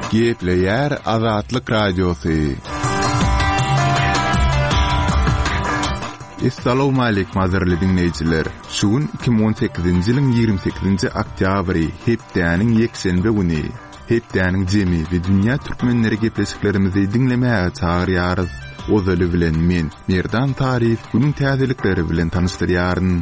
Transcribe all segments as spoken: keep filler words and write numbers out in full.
Gepleyer Azatlyk Radiosu. Assalamu alaykum azarly dinleyijiler. Şugun iki bin on sekizinji ýylyň ýygrimi sekizinji oktýabry hepdäniň ýekşenbe güni. Hepdäniň jemi we dünýä türkmenleri gepleşiklerimizi dinlemäge çagyrýarys. Ozaly bilen men Merdan Tarif günüň täzelikleri bilen tanışdyrýaryn.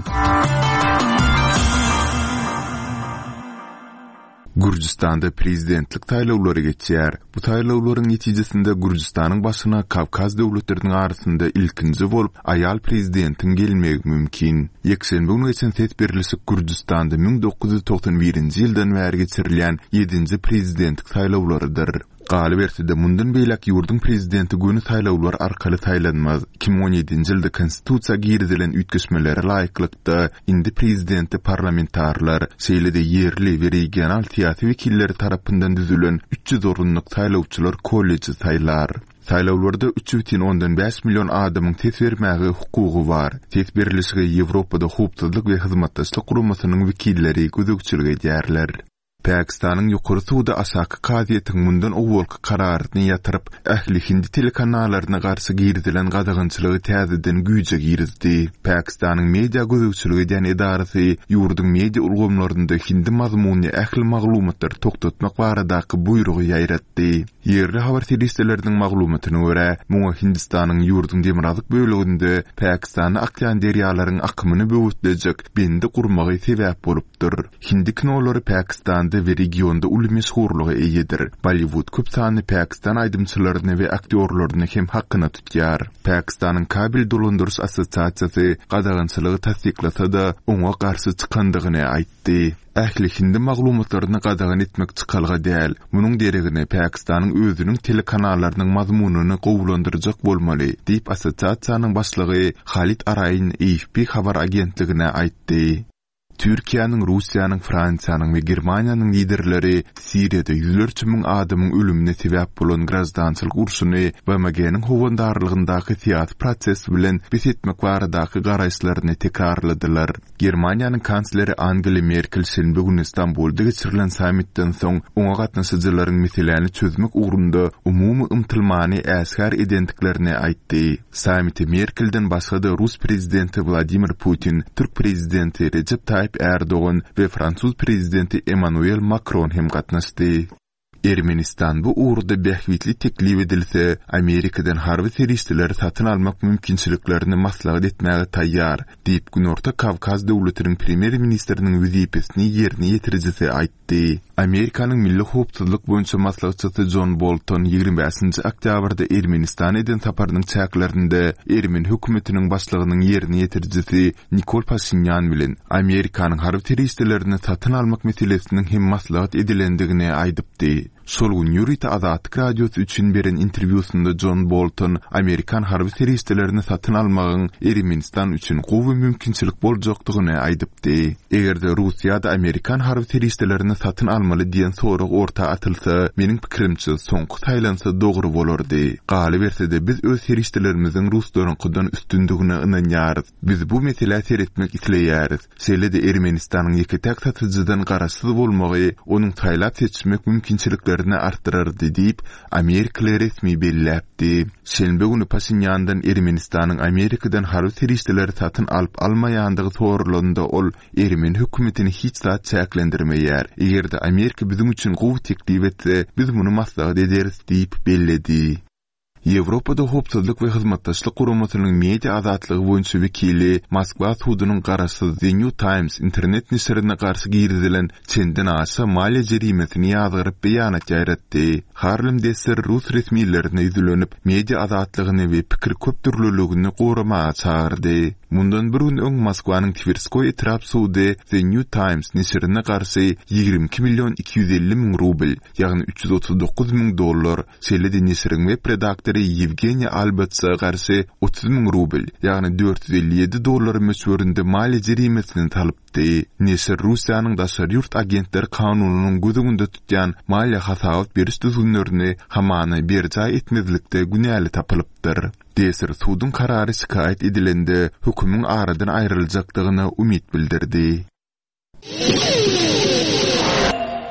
Gürjistanda prezidentlik taýlawlary geçýär. Bu taýlawlaryň netijesinde Gürjistanyň başyna Kavkaz döwletleriniň arasynda ilkinji bolup aýal prezidentin gelmegi mümkin. Ýekşenbe güni geçen set berilişi Gürjistanda bin dokuz yüz toksan birinji ýyldan bäri geçirilýän ýedinji prezidentlik taýlawlarydyr. Galy berside mundan beýlek ýurdun prezidenti güni taýlawlar arkaly taýlanmaz. iki bin on ýedinji ýylda konstitusiýa giridilen ütgeşmelere laýyklykda indi prezidenti parlamentarlar şeýlede ýerli we regional siýasy wekilleri tarapyndan düzülen üç yüz orunlyk taýlawçylar kolleji taýlar. Taýlawlarda üç бүтүн ондон beş milyon adamyň ses bermäge hukugy bar. Ses berilişige Ýewropada hukukçylyk we hyzmatdaşlyk guramasynyň wekilleri gözegçilik edýärler. Pakistanyň ýokary suwda aşaky kaziýetiň mundan owalky kararyny ýatyryp, ähli hindi telekanallaryna garşy girdilen gadagynçylygy täzeden güýje girizdi. Pakistanyň media gözegçiligi edýän edarasy ýurdun media ulgamlarynda hindi mazmuny ähli maglumatlar toktatmak baradaky buyrugy ýaýratdy. Yerli habar serwisleriniň maglumatyna görä, muňa Hindistanyň ýurdun demirazyk bölегinde Pakistany akýan derýalaryň akymyny böwütlejek bendi gurmagy sebäp bolupdyr. Hindi kinolary Pakistanda we regionda uly meşhurlygy eýedir. Bollywood köp sany Pakistan aýdymçylaryny we aktyorlaryny hem hakkyna tutýar. Pakistanyň kabil dolandyrys assotsiasiýasy gadagynçylygy tasdiklasa da oňa garşy çykandygyny aýtdy. Ähli hindi maglumatlaryny gadagan etmek çykalga däl. Munyň deregine Pakistanyň özüniň telekanallarynyň mazmunyny gowulandyrjak bolmaly diýip assotsiasiýanyň başlygy Halit Arayn A F P habar agentligine aýtdy. Türkiýanyň, Russiýanyň, Fransiýanyň we Germaniýanyň liderleri Siriýada ýüzlerçe müň adamyň ölümine sebäp bolan grazdançylyk urşuny we megeniň howandarlygyndaky siýasy proses bilen besetmek baradaky garaýşlaryny tekrarladylar. Germaniýanyň kansleri Angela Merkel şenbe güni Istanbulda geçirilen sammitden soň oňa gatnaşyjylaryň meselelerini çözmek ugrunda umumy ymtylmany äsgär edendiklerini aýtdy. Sammitde Merkelden başga da Rus prezidenti Vladimir Putin, Türk prezidenti Recep Tayyip Erdoğan ve Fransuz prezidenti Emmanuel Macron hem gatnaşdy. Ermenistan bu uğurda bähwitli teklip edilse, Amerikadan harby terroristleri satyn almak mümkinçiliklerini maslahat etmäge taýýar, diýip Günorta Kavkaz döwletiniň premier ministriniň wezipesini ýerine ýetirijisi aýtdy. Amerikanyň milli howpsuzlyk boýunça maslahatçysy John Bolton ýygrimi beşinji oktýabrda Ermenistan eden saparynyň çäklerinde Ermeni hökümetiniň başlygynyň ýerine ýetirijisi Nikol Pashinyan bilen Amerikanyň harby terroristlerini satyn almak meselesiniň hem maslahat edilendigini aýdypdy. Şol gün Ýurita Azatlyk Radiosu üçin beren interwýusunda John Bolton Amerikan harby terroristlerini satyn almagyň Ermenistan üçin gowy mümkinçilik boljakdygyny aýdypdy. Egerde Russiýada Amerikan harby terroristlerini satyn almaly diýen sorag orta atylsa, meniň pikirimçe soňky taýlansa dogry bolardy. Galy bersede biz öz terroristlerimiziň Ruslaryňkydan üstündigine ynanýarys. Biz bu mesele seretmek isleýäris. Şeýle-de Ermenistanyň ýeketek satyjydan garaşsyz bolmagy onuň taýlap seçmek mümkinçilikleri arttırardy diýip Amerika resmi belläpdi. Şenbe güni Pashinyandan Ermenistanyň Amerikadan harby terroristleri satyn alyp almaýandygy sorulanda ol Ermeni hökümetini hiç zat çäklendirmeýär. Egerde Amerika bizim üçin gowy teklip etse, biz muny maslahat ederiz diýip belledi. Ýewropada howpsuzlyk we hyzmatdaşlyk guramasynyň media azatlygy boýunça wekili Moskwa sudynyň garaşsyz The New Times internet nesrine garşy giridilen çenden aşa maliýe jerimesini ýazgyryp beýanat ýaýratdy. Harlem Desser Rus resmiýetlerine ýüzlenip media azatlygyny we pikir köpdürlüligini goramaga çagyrdy. Mundan bir gün öň Moskwanyň Tverskoy etrap sudy The New Times nesrine garşy ýygrimi iki milyon iki yüz elli min rubl, ýagny üç yüz otuz dokuz min dollar, şeýle-de nesriň web redaktory Yevgeniy Albetsa garşy otuz min rubl, ýagny dört yüz elli ýedi dollar möçberinde maliýe jerimesini talypdy. Nesir Russiýanyň daşary ýurt agentleri kanunynyň gözüňde tutýan maliýe hasawat beriş düzgünlerini hamany berja etmezlikde günäli tapylypdyr. Desir sudyň karary şikayet edilende hökümüň aradan aýryljakdygyna umyt bildirdi.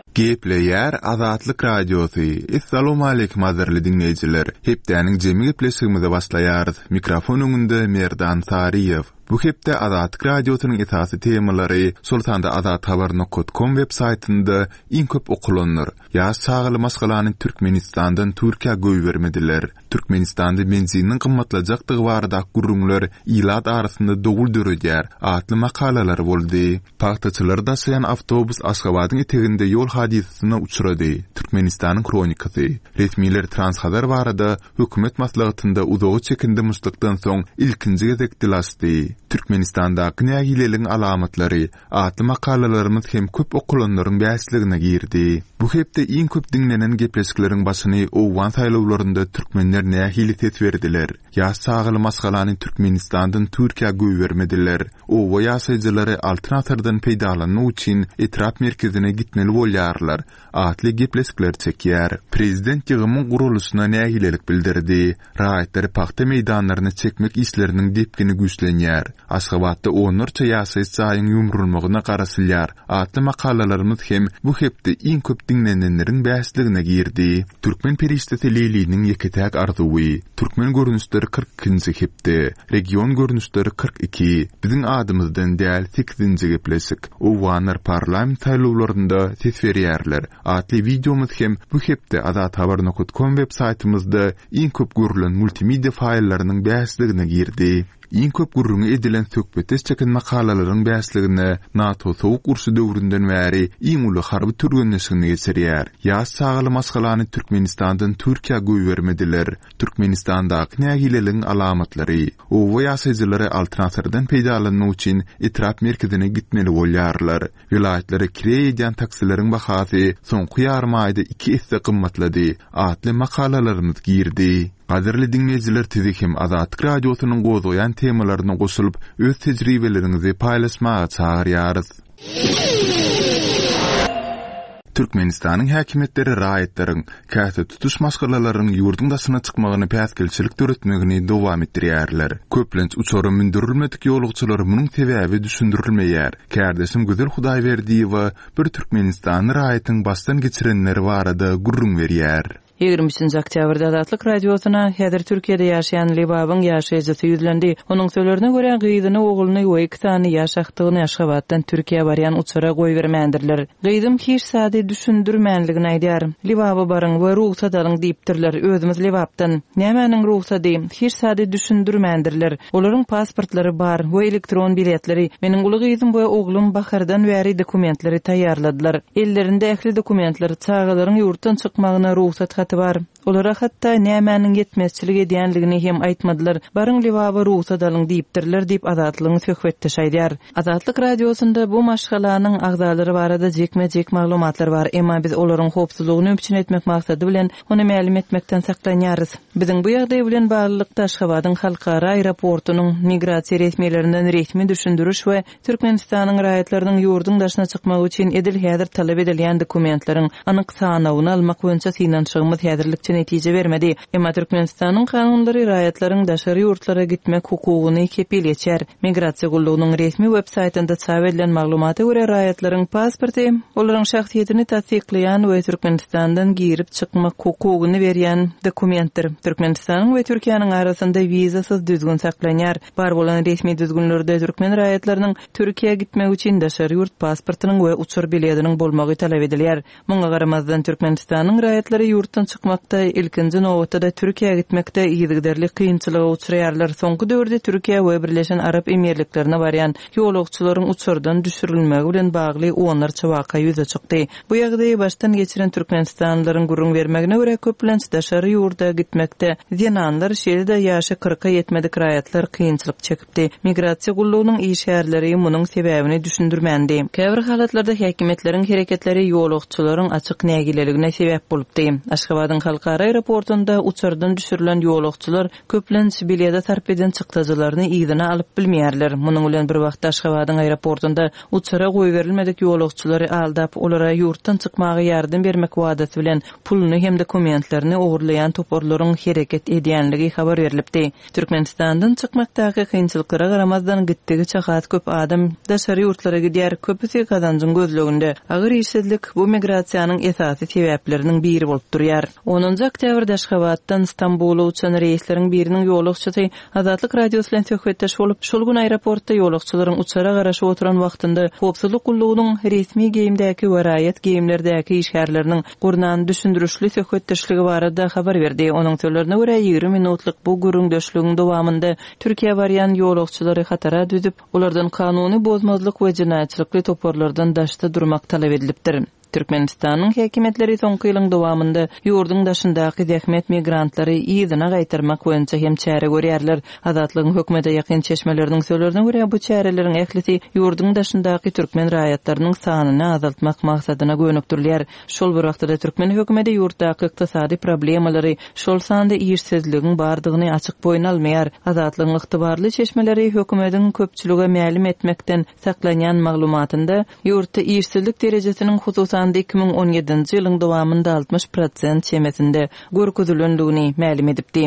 Gepleýär Azatlyk radiosu. Assalamu alaykum azarly dinleýijiler. Hepdäniň jemi gepleşigimize başlaýarys. Mikrofon öňünde Merdan Sariýew. Bu hepde Azatlyk radiosynyň esasy temalary Sultanda azat habar nokta com web saytynda iň köp okulanlar. Ýa sagly masgalanyň Türkmenistandan Türkiýe göýbermediler. Türkmenistanda benzinin gymmatlajakdygy barada gurrunlar ýylat arasynda dogul döredýär. Atly makalalar boldy. Paxtaçylar da sayan avtobus Aşgabatyň eteginde ýol hadisysyna uçrady. Türkmenistanyň kronikasy. Resmiler Transxabar barada hökümet maslahatynda uzogy çekindi muslukdan soň ilkinji gezek dilasdy. Türkmenistandaky nägileliň alamatlary, atly makalalarymyz hem köp okulanlaryň bäsligine girdi. Bu hepde iň köp dinlenen gepleşikleriň başyny owan saýlawlarynda türkmenler nähili ses berdiler. Ýa sagly masgalanyň Türkmenistandan Türkiýe göýbermediler. Owa ýaşaýjylary alternativdan peýdalanyň üçin etrap merkezine gitmeli bolýarlar. Atly gepleşikler çekýär. Prezident ýygymyň guruluşyna nägilelik bildirdi. Raýatlar paxta meýdanlaryny çekmek işleriniň depgini güýçlenýär. Aşgabatda onurça ýaşaýyş jaýyň ýumrulmagyna garaşylýar. Atly makalalarymyz hem bu hepde iň köp dinlenenleriň bäsligine girdi. Türkmen periştesi Leyli'niň ýeketäk arzuwy. Türkmen görnüşleri kırk ikinji hepde, region görnüşleri kırk iki. Biziň adymyzdan däl sekizinji gepleşik. Owanlar parlament saýlawlarynda ses berýärler. Atly videomyz hem bu hepde azat habar nokta com web saytymyzda iň köp görülen multimedia faýllarynyň bäsligine girdi. Iň köp gurrungy edilen söhbetes çeken makalalaryň bäsligine NATO sowuk urşy döwründen bäri iň uly harby türgenleşigini geçirýär. Ýa sagly masgalany Türkmenistandan Türkiýe göýbermediler. Türkmenistandaky nägileliň alamatlary, owa ýaşaýjylary alternativdan peýdalanyň üçin etrap merkezine gitmeli bolýarlar. Vilayatlary kirä edýän taksileriň bahasy soňky ýarym aýda iki esse gymmatlady. Atly makalalarymyz girdi. Qadirli dinleyijiler tizikim Azatlyk radiosynyň gozaýan temalaryna goşulyp öz tejribelerinizi paýlaşmaga çağırýarys. Türkmenistanyň häkimetleri raýatlaryň käte tutuş masgalalaryň ýurdun daşyna çykmagyny päsgelçilik töretmegini dowam etdirýärler. Köplenç uçary mündürilmedik ýolugçylar munyň sebäbi düşündirilmeýär. Kärdeşim Güzel Hudaýberdiýewa bir Türkmenistan raýatynyň başdan geçirenleri barada gurrun berýär. ýygrimi oktýabrda Azatlyk radiosyna häzir Türkiýede ýaşaýan Libabyň ýaşaýjysy ýüzlendi. Onuň söýlerine görä gyýdyny ogluny we iki tany ýaşakdygyny Aşgabatdan Türkiýe barýan uçara goýbermändirler. Gyýdym hiç sady düşündirmänligini aýdýar. Libaby baryň we ruhsat alyň diýipdirler. Özümiz Libapdan. Nämäniň ruhsaty? Hiç sady düşündirmändirler. Olaryň pasportlary bar we elektron biletleri. Meniň uly gyýdym we oglum bahardan bäri dokumentleri taýýarladylar. Ellerinde ähli dokumentleri çağalaryň ýurtdan çykmagyna ruhsat var. Olara hatta nämäniň yetmezçiligi edýänligini hem aýtmadylar. Baryň Libaby ruhsat alyň diýipdirler diýip Azatlygyň söhbetde şaýdýar. Azatlyk radiosunda bu maşgalanyň agzalary barada jekme-jek maglumatlar bar. Emma biz olaryň howpsuzlygyny üçin etmek maksady bilen ony mälim etmekden saklanýarys. Biziň bu ýagdaý bilen baglanykda Aşgabatyň halkara aeroportunyň migrasiýa resmiýetlerinden resmi düşündürüş we Türkmenistanyň raýatlarynyň ýurdun daşyna çykmagy üçin edil häzir talap edilýän dokumentlaryň anyk sanawyny almak boýunça synanşygymyz häzirlikçe netije bermedi. Emma Türkmenistanyň kanunlary raýatlaryň daşary ýurtlara gitmek hukugyny kepil etýär. Migrasiýa gullugynyň resmi web saytynda çap edilen maglumata görä raýatlaryň pasporty olaryň şahsiýetini tasdiklaýan we Türkmenistandan girip çykmak hukugyny berýän dokumentdir. Türkmenistanyň we Türkiýanyň arasynda wizasyz düzgün saklanýar. Bar bolan resmi düzgünlerde türkmen raýatlarynyň Türkiýe gitmek üçin daşary ýurt pasportynyň we uçur biletiniň bolmagy talap edilýär. Muňa garamazdan Türkmenistanyň raýatlary ýurtdan çykmakda ilkinji nowatda Türkiýe gitmekde ýygyderli kynçylyga uçraýarlar. Soňky döwürde Türkiýe we Birleşen Arap Emirliklerine barýan ýolugçylaryň uçurdan düşürilmegi bilen bagly onlarça waka ýüze çykdy. Bu ýagdaýy başdan geçiren türkmenistanlylaryň gurrun bermegine görä köplenç daşary ýurda gitmekde zenanlar şeýle-de ýaşy kırka ýetmedik raýatlar kynçylyk çekipdi. Migrasiýa gullugynyň işgärleri munyň sebäbini düşündirmändi. Käbir halatlarda häkimetleriň hereketlери ýolugçylaryň açyk nägileligine sebäp bolupdy. Aşgabatyň halka Buxara aeroportunda uçardan düşürülen ýolagçylar köplen Sibiriyada tarp eden çykdajalarny ýygyna alyp bilmeýärler. Munyň bilen bir wagtda Aşgabatyň aeroportunda uçara goýberilmedik ýolagçylary aldap olara ýurtdan çykmagy ýardym bermek wadaty bilen puluny hem dokumentlerini ogurlayan toporlaryň hereket edýänligi habar berilipdi. Türkmenistandan çykmakdaky kynçylyklara garamazdan gitdigi çahat köp adam daşary ýurtlara gidýär. Köpüsi kazanjyň gözleginde agyr işsizlik bu migrasiýanyň esasy sebäpleriniň biri bolup durýar. onuncu oktýabrda Aşgabatdan İstanbula uçan reýsleriň biriniň ýolagçysy Azatlyk radiosu bilen söhbetdeş bolup, şol gün aeroportda ýolagçylaryň uçara garaşy oturan wagtynda howpsuzlyk gullugynyň resmi geyimdäki waraýat geyimlerdäki işgärleriniň gurnan düşündürüşli söhbetdeşligi barada habar berdi. Onuň sözlerine görä ýigri minutlyk bu gürüňdeşligiň dowamında Türkiýe barýan ýolagçylary hatara düzüp, olardan kanuny bozmazlyk we jinaýatçylykly toporlardan daşda durmak talap edilipdir. Türkmenistanyň häkimetleri soňky ýylyň dowamında ýurdun daşyndaky zähmet migrantlary ýygyna gaýtarmak boýunça hem çäre görýärler. Azatlygyň hökümete ýakyn çeşmeleriniň sözlerine görä bu çäreleriň ählisi ýurdun daşyndaky türkmen raýatlarynyň sanyny azaltmak maksadyna gönükdirler. Şol bir wagtda türkmen hökümeti ýurtdaky ykdysady problemalary, şol sanda işsizligiň bardygyny açyk boýun almaýar. Azatlygyň ygtybarly çeşmeleri hökümetiň köpçülüge mälim etmekden saklanýan maglumatynda ýurtda işsizlik derejesiniň hususy iki bin on ýedinji ýylyň dowamında altmış prosent çemesinde görkezülendigini mälim edipdi.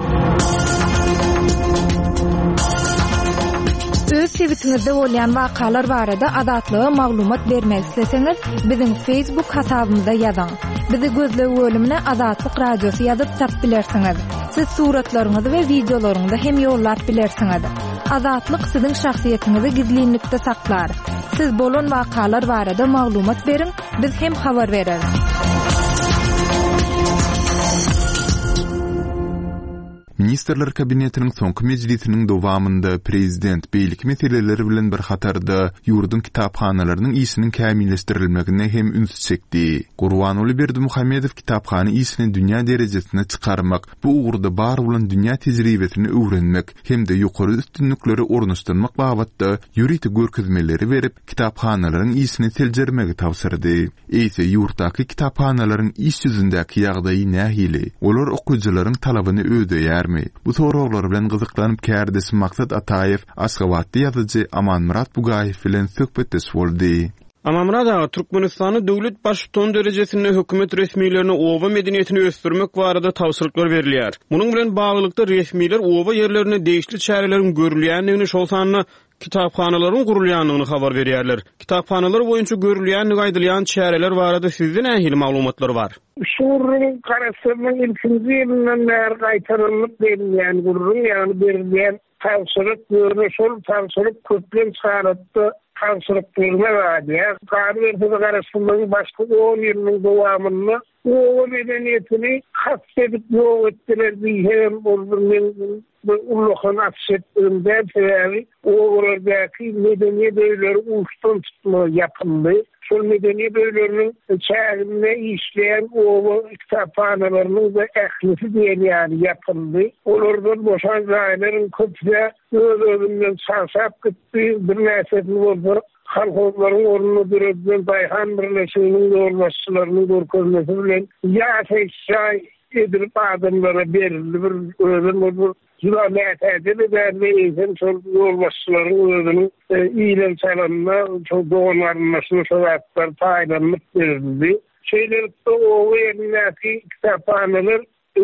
Öz tweetiňizde bolýan wakalar barada azatlyga maglumat bermek isleseňiz, biziň Facebook hasabymyza ýazyň. Bizi gözlegi bölümine Azatlyk radiosu ýazyp tap bilersiňiz. Siz suratlaryňyzy we videolaryňyzy hem ýollap bilersiňiz. Azatlyk siziň şahsiýetiniňizi gizlinlikde saklar. Siz bolan wakalar barada maglumat beriň, biz hem habar bereriz. Ministrler kabinetiniň soňky mejlisiniň dowamında prezident beýlik meseleleri bilen bir hatarda ýurdun kitaphanalarynyň işiniň kämilleşdirilmegine hem üns çekdi. Gurbanuly Berdimuhammedow kitaphana işini dünýä derejesine çykarmak, bu ugrda bar bolan dünýä tejribesini öwrenmek hem de ýokary üstünlikleri ornaşdyrmak babatda ýüriti görkezmeleri berip kitaphanaların işini seljermegi tawsyrdy. Eýse ýurtdaky kitaphanaların iş ýüzündäki ýagdaýy nähili? Olar okuwjylaryň talabyny ödeýär? Bu soraglar bilen gyzyklanyp kärdesi Maksat Atayev Aşgabatda ýazyjy Amanmurat Bugayew bilen söhbetdeş boldy. Amanmurat ağa, Türkmenistany döwlet başlygyny derejesinde hökümet resmiýlerini owa medeniýetini ösdürmek barada tawsyrlyklar berilýär. Munyň bilen baglykda resmiýler owa ýerlerine değişli çäreleriň görülýändigini, şol sanyny kitaphanalaryň gurulýandygyny habar berýärler. Kitaphanalar boýunça görülýän gaýdylýan çäreler barada sizde nähili maglumatlar bar? Şurun karasynyň ilkinji ýylynyň näher gaýtarylyp berilýän gurulýan, ýani berilýän tawsyryk görüşür, tawsyryk köplen çaratdy. Tawsyryk berme wadiýa, gaýry garaşynyň başga on ýylyň dowamynda o medeniýetini has edip ýok etdiler diýen bolýan ulluğun atşetdiğinden sebäbi oğurlardaki medeni böýleri uçtan tutma yapıldı. Şol medeni böýleriniň çäginde işleyen oğul kitaphanalarynyň da ählisi diýen ýani yapıldı. Olardan boşan zaýlaryň köpüne öz-özünden sarsap gitdi. Bir näseti bolsa halkolaryň ornuny bilen Baýhan birleşiginiň ýolbaşçylarynyň görkezmesi bilen ýa-da edilip adamlara berildi. Bir özün Zülamet edildi ve neysen çok yolbaşçıların özünün iyilen çalanına çok doğanlarına şu şaratlar paylanıp verildi. Şeylerinde o yerindeki kitaphaneler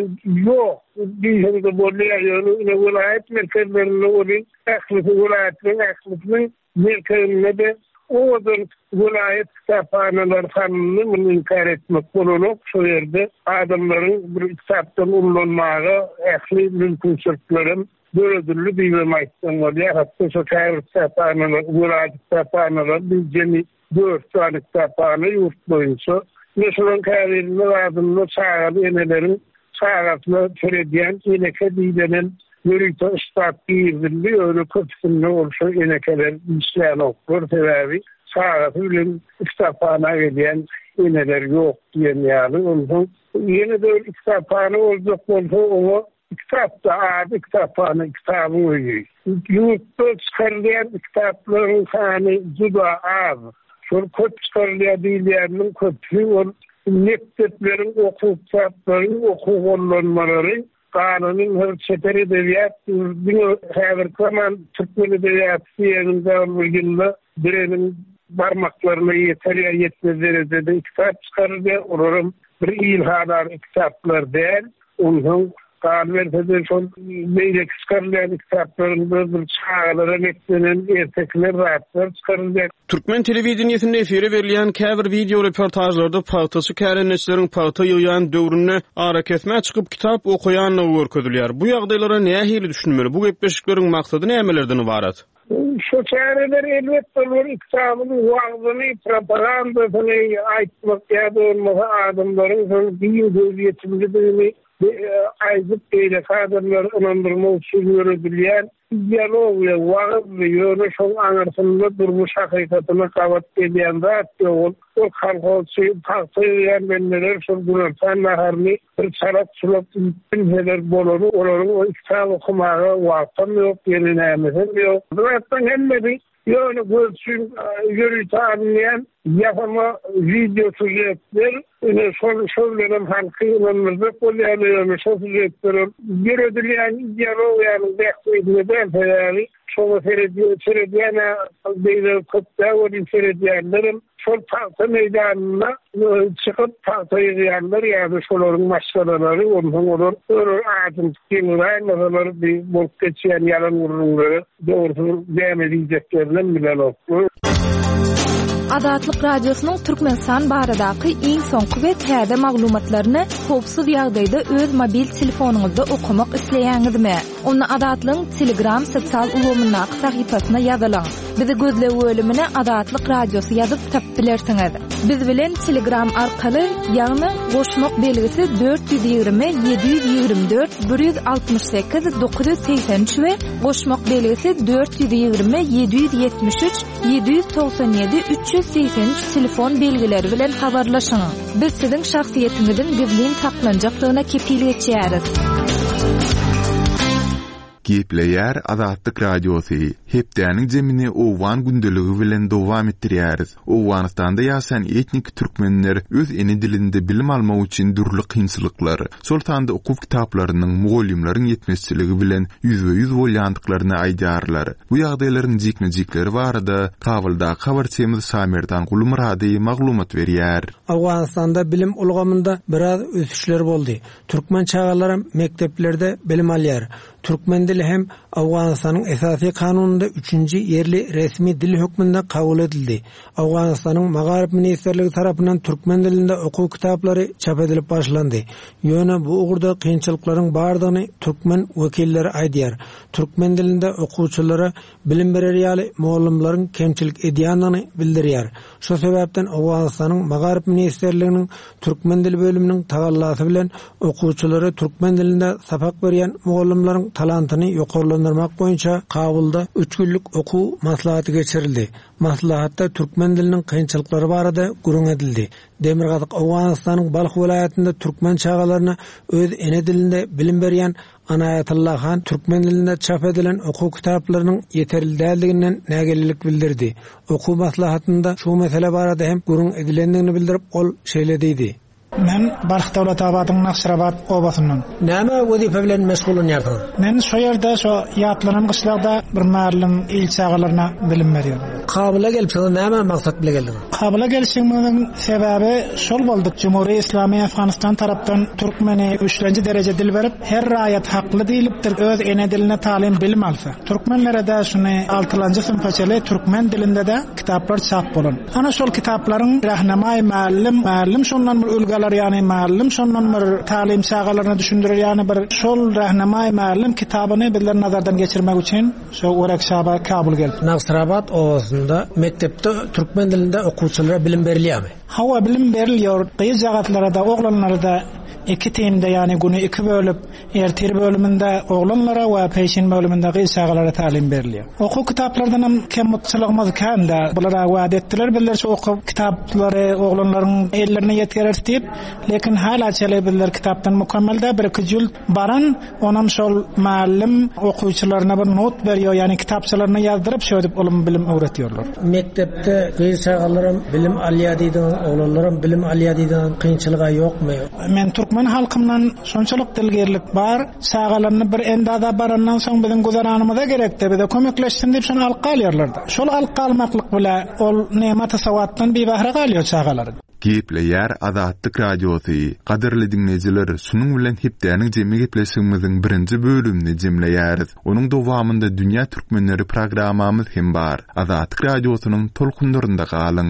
yok. Diyende bolýar ýöne vilayet merkezlerinde olin, ählisi vilayetiniň ählisiniň merkezinde de odur vilayet kitaphaneler kanunu bunu inkar etmek bulunup şu yerde adamların bir kitaptan ullanmağa ähli mümkünçiliklerin döredilli diýilmeýän bolýar. Hatda şu käbir kitaphaneler, vilayet kitaphaneler biz jemi dört tane kitaphane ýurt boýunça meşhur käbirinde adamlar çağırdı enelerin çağırtma töredýän eneke diýilen Yürüyte istat diýildi, öyle köpsünde olsa enekeler işleyen okur sebäbi sağatı bilen kitaphana gelen eneler yok diýen ýaly. Ondan ýene de kitaphana boljak bolsa o kitapda ady kitaphana kitaby öýüň. Ýurtda çykarylýan kitaplaryň sany juda az. Şol köp çykarylýan diýilýärniň köpü ol mekteplerin okul kitaplarının okul gollanmaları, kanunun her sefer edebiyat, bunu her zaman Türkmen edebiyatı yerinde bilginde birenin parmaklarına yeteriye yetmez derecede kitap çıkarır ve olurum bir ilhadar kitaplar değil. Onun Kalvertede son meylek çıkarılan kitaplarında bir çağlara netlenen ertekler rahatlar çıkarılacak. Türkmen televizyonunda efire verilen käbir video reportajlarda paltasy kärenleçilerin palta ýygan döwrüne ara kesme çıkıp kitap okuyanla görkezilýär. Bu ýagdaýlara näme hili düşünmeli? Bu gepleşikleriň maksady nämelerden ibaret? Şu çareler elbette olur, iktisamını, vaazını, propagandasını aytmak ya da olmalı adamların din hüviyetini ayzıp eyle kadınlar inandırma usulü yürüdüleyen diyalog ve vaaz ve yönü şol anırsında durmuş hakikatına kavat ediyen de attı ol. O kalkolsu, tahtaylayan benneler şol günürsen naharını bir çalak çulak ünheler bolonu olanın o iktisam okumağa vaaztan yok, yelinayemezim yok. Zaten hem bir yönü gözsün, yürüyü anlayan yapama video sujetler son şovlarım halkı inanmazda kolyanıyorum son sujetlerim yürüdüleyen diyalog yani bekleydimden yani şova seyrediyen beyler kutla o seyrediyenlerim sol tahta meydanına çıkıp tahta yığıyanlar yani şoların maşgalaları ondan olur olur ağzım tutuyorlar masaları bir bol geçiyen yalan vururları doğrusu devam edeceklerden bilen oldu. Adatlyk Radiosynyň Türkmenistan baradaky iň soňky we täze maglumatlaryny howpsuz ýagdaýda öz mobil telefonuňyzda okumak isleýäňizmi? Onu Adatlyň Telegram sosial ulgamyna sahypasyna ýazylaň. Bizi gözlegi bölümine Adatlyk Radiosy ýazyp tap bilersiňiz. Biz bilen Telegram arkaly ýagny goşmak belgisi dört yüz ýygrimi yedi yüz ýygrimi dört bir yüz altymyş sekiz dokuz yüz seksen üç we goşmak belgisi dört yüz ýygrimi yedi yüz ýetmiş üç yedi yüz toksan ýedi üç yüz seksen üç telefon belgileri bilen habarlaşyň. Biz siziň şahsiýetiňiziň gizlin saklanjaklygyna kepillik etýäris. Gepleýär Adatlyk Radiosy. Hepdäniň jemini owan gündeligi bilen dowam etdirýäris. Owganystanda ýaşaýan etnik türkmenler öz ene dilinde bilim almak üçin durly kynçylyklary, soltanda okuw kitaplarynyň mugallimleriň ýetmezçiligi bilen yüzde yüz bolýandyklaryny aýdarlar. Bu ýagdaýlaryň jikmejikleri barada kabulda habarçymyz Samerdan Gulmurady maglumat berýär. Awganystanda bilim ulgamynda biraz ösüşler boldy. Türkmen çağalary mekteplerde bilim alýar. Türkmen dili hem Awganystanyň esasy kanununda üçünji yerli resmi dil hükmünde kabul edildi. Awganystanyň Magarib ministerligi tarapyndan türkmen dilinde okuw kitaplary çap edilip başlandy. Ýöne bu ugurda kynçylyklaryň bardygyny türkmen wekilleri aýdýar. Türkmen dilinde okuwçylara bilim berer ýaly mugallimlaryň kemçilik edýändigini bildirýär. Şu sebäpden Awganystanyň Magarib ministerliginiň türkmen dil bölüminiň tagallasy bilen okuwçylara türkmen dilinde sapak berýän mugallimlaryň talantyny ýokarlandyrmak boýunça Kabulda üç günlük okuw maslahaty geçirildi. Maslahatda türkmen diliniň kynçylyklary barada gurun edildi. Demirgazyk Awganystanyň Balx vilayatynda türkmen çağalaryna öz ene dilinde bilim berýän Anayatullah Han türkmen dilinde çap edilen okuw kitaplarynyň ýeterli däldiginden nägelilik bildirdi. Okuw maslahatynda şu mesele barada hem gurun edilendigini bildirip ol şeýlediydi. Men Balx dowlat abadynyň Naxçırabat obasynyň. Näme wezife bilen meşgul bolýardyň? Men şu ýerde şu ýatlanan gyşlagda bir mahallyň il çağalaryna bilim berýär. Kabula gelipsiň näme maksat bilen geldiň? Kabula gelişiňiň sebäbi şol boldy. Cumhuriyet Islami Afganistan tarapdan türkmeni üçinji derece dil berip her raýat hakly diýilipdir öz ene diline talim bilim alsa. Türkmenlere de şuny altyncı sınıfçaly türkmen dilinde de kitaplar çap bolan. Ana şol kitaplaryň rahnamay ma'lum ma'lum şondan bir ülgalar yani ma'lum şondan bir talim çağalaryna düşündirir yani bir şol rahnamay ma'lum kitabyny bizler nazardan geçirmek üçin şu Orakşaba Kabul gelip. Naxçırabat owasynda mektepde türkmen dilinde okuwçylara bilim berilýärmi? Hawa bilim berilýär. Gyýy jagatlara da, oglanlara da iki teamde yani günü iki bölüp ertir bölümünde oğlanlara ve peşin bölümünde kıysalara talim beriliyor. Oku kitaplardan hem mutsalığımız kanda bulara vaat ettiler. Bilirse oku kitapları oğlanların ellerine yetkirer deyip lekin hala çelebilirler kitaptan mükemmelde bir iki cilt baran onam sol malum okuyucularına bir not veriyor yani kitapçalarına yazdırıp şöyle olum bilim öğretiyorlar. Mektepte kıysalarım bilim alya deydiğin oğlanlarım bilim alya deydiğin kıyınçılığa yok mu? Men Türkmen halkımdan sonçalık dilgerlik var. Sağalarını bir endada barandan soň bizim guzaranymyza gerekdi. Bir de kömekleşsin diýip şonu alqalýarlardy. Şol alqalmaklyk bilen ol nemat sawatdan bir bahra galýar sağalar. Gepleýär Azatlyk Radiosy. Gaderli dinleyijiler, şunuň bilen hepdäniň jemi gepleşigimiziň birinji bölümini jemleýäris. Onuň dowamynda Dünýä Türkmenleri programmamyz hem bar. Azatlyk Radiosynyň tolkunlarynda galyň.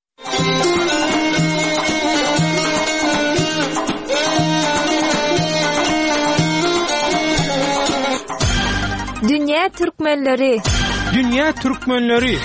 Dünýä Türkmenleri. Dünýä Türkmenleri.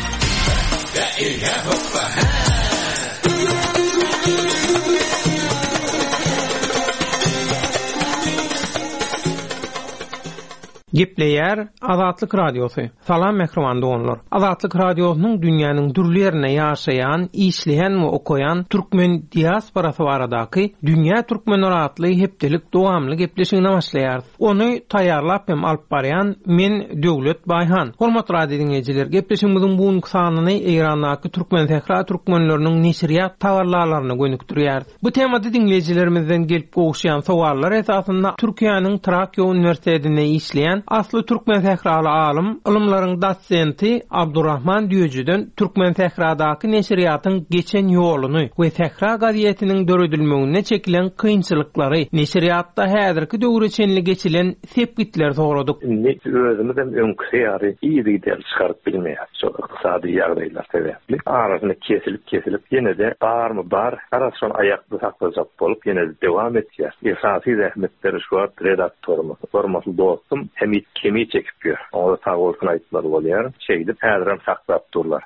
Gepleýär Azatlyk Radiosy. Salam mehriban doganlar. Azatlyk Radiosynyň dünýäniň dürli ýerine ýaşaýan, işleýän we okuyan türkmen diasporasy baradaky Dünýä Türkmenleri atly hepdelik dowamly gepleşigine başlaýar. Onu taýýarlap hem alyp barýan men Döwlet Baýhan. Hormatly radio dinleýijiler, gepleşigimiziň bu sanyny Eýrandaky türkmen tehra türkmenleriniň neşriýat tawarlalaryna gönükdirýär. Bu temada dinleýijilerimizden gelip gowşaýan sowallar esasynda Türkiýanyň Trakya Uniwersitetinde işleýän asly türkmen tehraly alim, ilmlaryň dosenti Abdurrahman Diýejiden türkmen tehradaky neşriýatyň geçen ýoluny we tehra gazetiniň döredilmegine çekilen kynçylyklary, neşriýatda häzirki döwre çenli geçilen sepgitler soradyk. Ne özümüz hem öňkü ýary iýdi dil çykaryp bilmeýär. Şol ykdysady ýagdaýlar sebäpli arasyny kesilip kesilip ýene de barmy bar arasyny aýakda saklajak bolup ýene de dowam etýär. Esasy rahmetler şu redaktorumuz, hormatly dostum Hamid Kemi çekip ýör. Oňa sag bolsun aýtlar bolýar. Şeýdip häziram saklap durlar.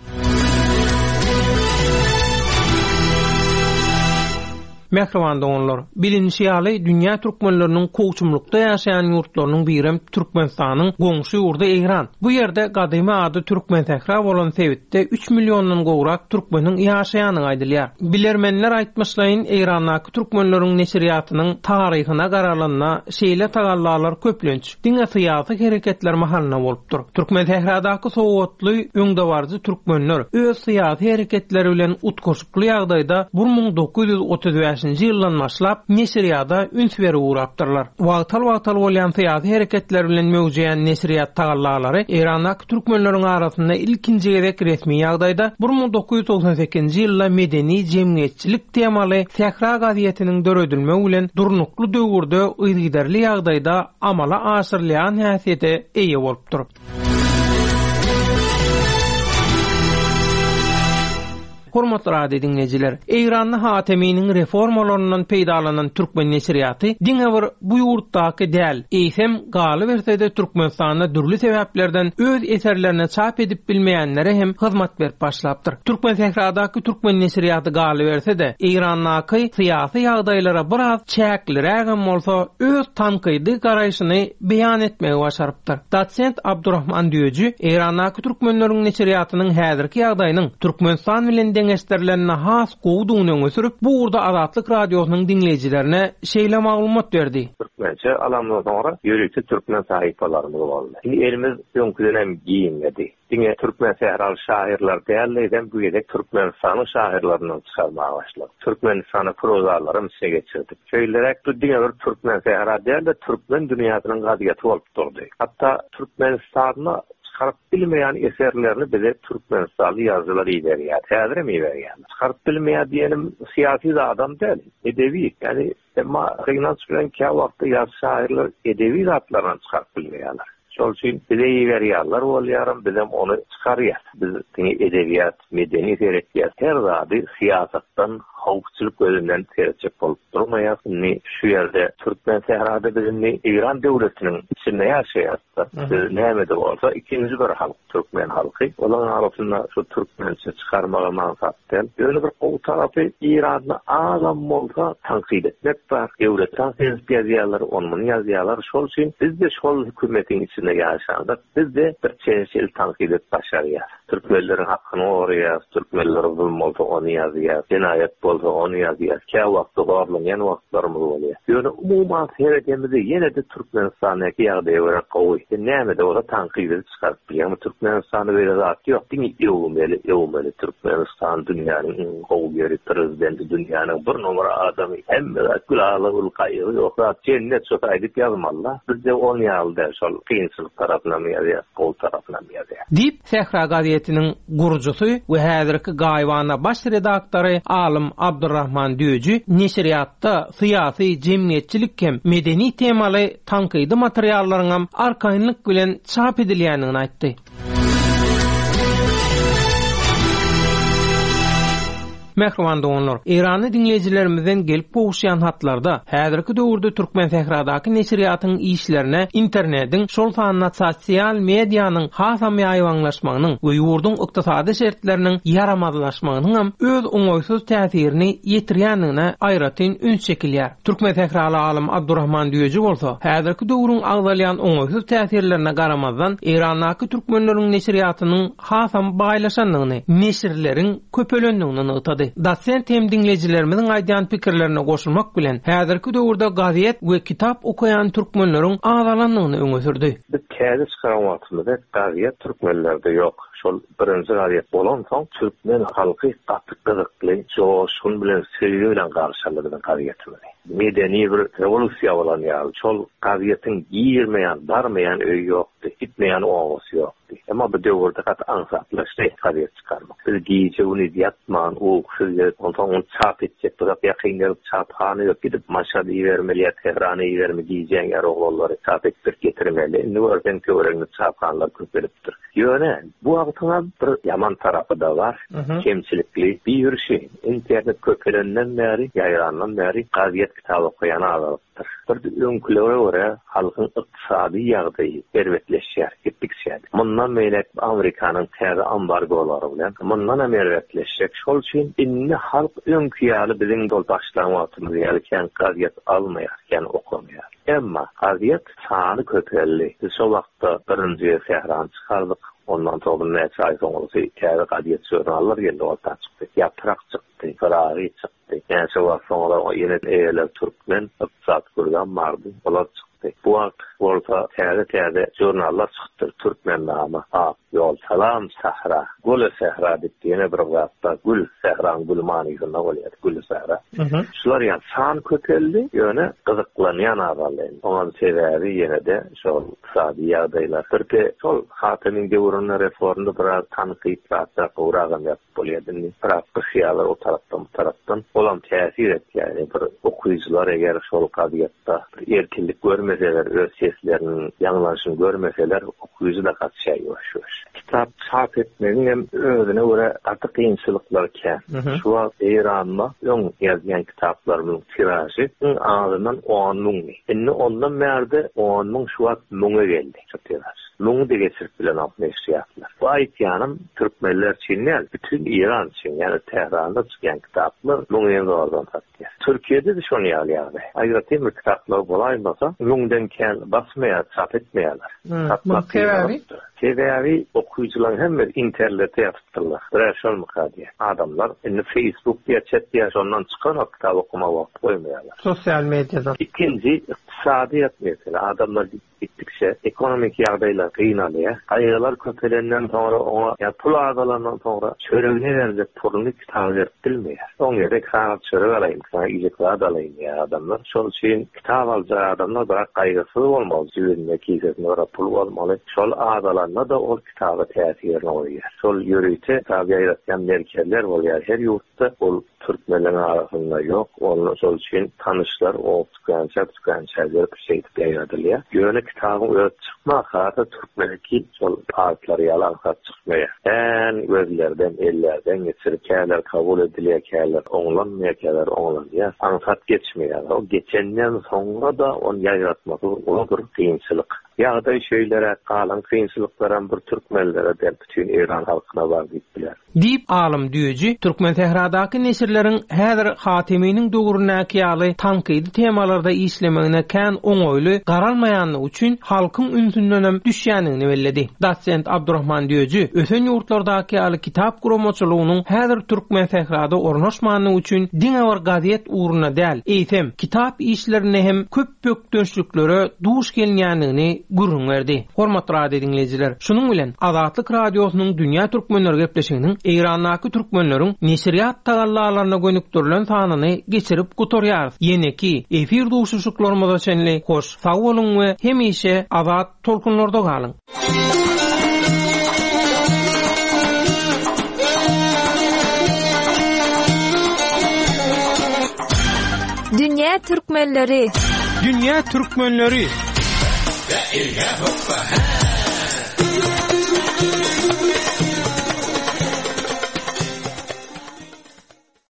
Mehriban doganlar, bilinçli Dünýä Türkmenleriniň kowçumlukda ýaşaýan ýurtlarynyň birem Türkmenistanyň goňşy ýurdy Eýran. Bu ýerde gadymy ady Türkmen tehra bolan sebitde üç millionyň gowrak türkmeniň ýaşaýanyny aýdylýar. Bilermenler aýtmaşlaýyn Eýrandaky türkmenleriň neşriýatynyň taryhyna garalanyna şeýle tagallarlar köplenç. Diňe syýasy hereketler mahalna bolupdyr. Türkmen tehradaky sowatly öňdewarjy türkmenler öz syýasy hereketleri bilen utkoşukly ýagdaýda bir ming dokuz ýüz otuz beşinji ýyldan başlap neşriýada ünsberi uğrapdyrlar. Wagtal-wagtal bolýan syýasy hereketler bilen möwjeýän neşriýat tagallalary Eýrandaky türkmenleriň arasynda ilkinji gerek resmi ýagdaýda bir ming dokuz ýüz doksan sekizinji ýylda medeni jemgyýetçilik temaly Tehra gazetiniň döredilmegi bilen durnukly döwürde ýygydarly ýagdaýda amala aşyrylýan häsiýete eýe bolupdyr. Hormatly radio dinleyijiler, Eýranyň hakiminiň reformalaryndan peýdalanan türkmen neşriýaty diňe bir bu ýurtdaky däl, eýsem galy bersede Türkmenistanda dürli sebäplerden öz eserlerini çap edip bilmeýänlere hem hyzmat berip başlapdyr. Türkmen tehradaky türkmen neşriýaty galy bersede Eýrandaky syýasy ýagdaýlara biraz çäklirägem bolsa öz tankydy garaýşyny beýan etmegi başarypdyr. Dosent Abdurrahman Diýeji Eýrandaky türkmenleriň neşriýatynyň häzirki ýagdaýynyň Türkmenistan bilen esterlerine has gowdugyny öňe sürüp bu urda Azatlyk Radiosynyň dinleýijilerine şeýle maglumat berdi. Türkmençe alamdan sonra ýörükçe türkmen sahypalarymyz boldy. Şimdi elimiz öňküden hem giýinmedi. Diňe türkmen sehraly şairler däýerleýden bu ýerde Türkmenistanyň şairlerinden çykarmaga başlady. Türkmenistany prozalary misle geçirdik. Şeýlerek bu diňe bir türkmen sehra däl de türkmen dünýäsiniň gadyety bolup durdy. Hatda Türkmenistanyň çıkarıp bilmeyen eserlerini bize Türkmenistanlı yazılar ileriyat. Häzir mi berýär? Çıkarıp bilmeýän diýenim siyasi de adam däl, edebi. Yani ama Regnans bilen ki wagtda ýaz şairler edebi zatlaryny çıkarıp bilmeýärler. Şol üçin bize berýärler bolýarym, bizem onu çıkarýar. Biz diňe edebiyat, medeni terbiýat, her zady siyasatdan hawpçylyk gözünden tercih bolup durmaýar. Ni şu ýerde Türkmen sehrada bizni İran döwletiniň içinde ýaşaýarlar. Näme de bolsa ikinji bir halk Türkmen halky. Olaň arasynda şu Türkmençe çykarmaga mansat del. Ýöne bir gowy tarapy İranny alam bolsa tankyd etmek bar. Döwletden ýazýarlar, onmany ýazýarlar. Şol üçin biz de şol hökümetiň içinde ýaşandyk. Biz de bir çeşil tankyd et başarýar. Türkmenleriň hakyny orýar, Türkmenler zulm bolsa onu ýazýar, cinayet bolsa onu ýazýar. Kä wagtda gorlanýan wagtlarymyz bolýar. Ýöne umuman seredemizi ýene de Türkmenistanyňky ýagdaýa görä gowy. Näme de ola tankyd edip çykaryp bilýär. Türkmenistany böyle zat ýok. Diňi ýewmeli, ýewmeli Türkmenistan dünýäniň gowy ýeri, prezidenti dünýäniň bir numara adamy. Hemme gulaly ulqaýy ýoksa cennet şoka edip ýazmalar. Biz de onu ýaldy şol kynçylyk tarapyndan ýazýar, gowy tarapyndan ýazýar. Dip Sehra gazetiniň gurujusy we häzirki gaýwana baş redaktory Alim Abdurrahman Düýji neşriýatda syýasy, jemgyýetçilik hem medeni temaly tankydy materiallaryň arkaýynlyk bilen çap edilýänini aýtdy. Mehriban doganlar, Irany dinleyijilerimizden gelip boğuşan hatlarda häzirki döwürde Türkmen sehradaky neşriýatyň işlerine internetiň şol sanyna sosial mediýanyň hasam ýaýwanlaşmagynyň we ýurdun ykdysady şertleriniň yaramazlaşmagynyň hem öz oňoýsuz täsirini ýetirýänine aýratyn üns çekilýär. Türkmen sehraly alim Abdurrahman Düýji bolsa, häzirki döwrüň agdalýan oňoýsuz täsirlerine garamazdan Iranaky türkmenleriň neşriýatynyň hasam baýlaşanlygyny, neşirleriň köpelendigini ýytady. Dasen tem dinleyijilerimizin aýdýan pikirlerine goşulmak bilen häzirki döwürde gazet we kitap okuyan türkmenleriň azalanlygyny öňe sürdi. Biz käde çykaran wagtymyzda gazet türkmenlerde ýok. Şol birinji gazet bolan soň türkmen halky gaty gyzykly, joşun bilen sevgi bilen garşylaryny gazetimiz. Medeni bir revolúsiýa bolan ýaly. Şol gazetin girmeýän, barmaýan öý ýokdy, gitmeýän oğusy ýokdy. Emma bu döwürde gat ansatlaşdy gazet çykarmak. Biz giýje uny ýatman, o şeýle ondan çap etjek, birak ýakynlar çaphany ýok, gidip Maşhady ýermeli, Tehrany ýermeli diýen ýer oglary çap etip getirmeli. Indi örden köwregini çaphanlar köpelipdir. Ýöne bu wagtyňa bir ýaman tarapy da bar. Kemçilikli bir ýürüşi. İnternet köpelenden bäri, ýaýrandan bäri gazet kitap okuyan azalypdyr. Bir öňkülere görä halkyň ykdysady ýagdaýy berwetleşýär, gittikçe. Mundan meýlek Amerikanyň täze ambargolary bilen mundan berwetleşjek. Şol üçin inni halk öňküýäli biziň dol başlaryň wagtymyz ýerken gazet almaýarken okumaýar. Emma gazet sany köpelli. Biz şol wagtda birinji sehrany çykardyk. Ondan sonra näçe ay soňra täze gazet jurnaller geldi, ortadan çykdy. Ýaprak çykdy, Ferrari çykdy. Näçe wagt soňra ýene eýler türkmen ykdysat gurgan bardy. Olar çykdy. Bu wagt bolsa täze täze jurnallar çykdy. Türkmen namy. Ap ýol salam sahra. Gül sahra diýene bir wagtda Gül sahraň gülmanygyna bolýar. Gül sahra. Şular ýa san kökeldi, ýöne gyzyklanýan agalar. Oňa sebäbi ýene-de şol ykdysady ýagdaýlar. Türkiýe şol hatynyň döwrüne reformda biraz tanqid ýa gowragan ýap bolýardy. Birak ýalar o tarapdan bu tarapdan bolan täsir etýär. Bir okuýjylar eger şol gazetde erkinlik görmeseler, öz seslerini ýanglanşyny görmeseler, okuýjy da gatşaýar şu. Kitap çap etmegiň hem özüne görä gaty kynçylyklar kä. Şu wagt Iranda ýoň ýazgan kitaplarymyň tiraji ağzından on ming. Indi ondan märde on ming şu wagt muňa geldi. Çok tiraji. Muňy da geçirip bilen almışýarlar. Bu aýtýanym türkmenler çinler bütün İran için, yani Tehranda çykan kitaplar muňa zordan tapýar. Türkiýede de şonu ýaly. Aýratym bir kitaplar bolaýmasa, muňdan kel basmaýar, çap etmeýärler. Tapmak sebebi Sebebi okuyucuların hem de internete yaptılar. Buraya şol mukadiye. Adamlar indi Facebook diye chat diye ondan çıkan o kitap okuma vakti koymuyorlar. Sosyal medyadan. İkinci iktisadiyat mesela. Adamlar gittikçe ekonomik yağdayla kıynalıya. Kaygılar köpelerinden sonra ona ya pul ağdalarından sonra çöreğine verecek pulunu kitabı vertilmiyor. Onun yerde sana çöreğ alayım, sana iyicek vaat alayım ya adamlar. Şol için kitap alacağı adamlar bırak kaygısız olmalı. Cüvünme, kiysesine bırak pul olmalı. Şol ağdalar ýaşaýanlarla da ol kitaba täsirini oýar. Sol ýöreýte tabi ýaratýan merkezler bolýar. Her ýurtda ol türkmenler arasında yok. Onun sol için tanışlar, o tükençe tükençe bir şey ýaradylýar. Ýöne kitabın öýüp çıkmak haýata türkmenki sol partlar ýalan çıkmaya. En gözlerden, ellerden geçirip kâler kabul edilýär, kâler oňlanmaýar, kâler oňlanýar. Ansat geçmeýär. O geçenden sonra da onu ýaratmak olur kynçylyk. Ýa-da şeýlere galan kynçylyklara bir türkmenlere de bütün İran halkyna bar gitdiler. Dip alim diýeji Türkmen Tehradaky nesirleriň häzir Hatimiň döwründäki ýaly tankydy temalarda işlemegine kän oňoýly garalmaýanlygy üçin halkyň ünsünden düşýänini belledi. Dosent Abdurrahman diýeji ösen ýurtlardaky ýaly kitap guramaçylygynyň häzir Türkmen Tehrada ornaşmanlygy üçin diňe bir gazet uğruna däl, eýsem kitap işlerine hem köp bökdönçlüklere duş gelýänligini gurrun verdi. Hormatly radio dinleyijiler, şunun bilen Azatlyk radiosynyň dünýä türkmenleri gepleşiginiň Eýrandaky türkmenleriň nesiriýat tagallalaryna gönükdirilen sanyny geçirip gutorýar. Ýene-ki efir duşuşyklarymyza şenli hoş sag bolun we hemişe azat tolkunlarda galyň. Dünýä türkmenleri. Dünýä türkmenleri. Ilga hoppa här.